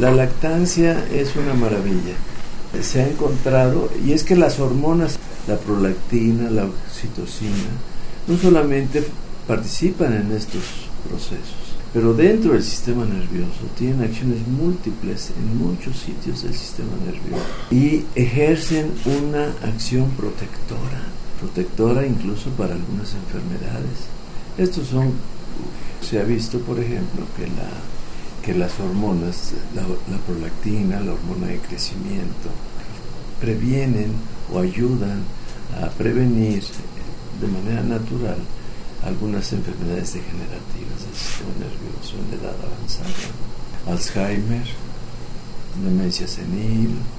La lactancia es una maravilla. Se ha encontrado, y es que las hormonas, la prolactina, la oxitocina, no solamente participan en estos procesos, pero dentro del sistema nervioso tienen acciones múltiples en muchos sitios del sistema nervioso y ejercen una acción protectora incluso para algunas enfermedades. Se ha visto, por ejemplo, que las hormonas, la prolactina, la hormona de crecimiento, previenen o ayudan a prevenir de manera natural algunas enfermedades degenerativas del sistema nervioso en edad avanzada, Alzheimer, demencia senil,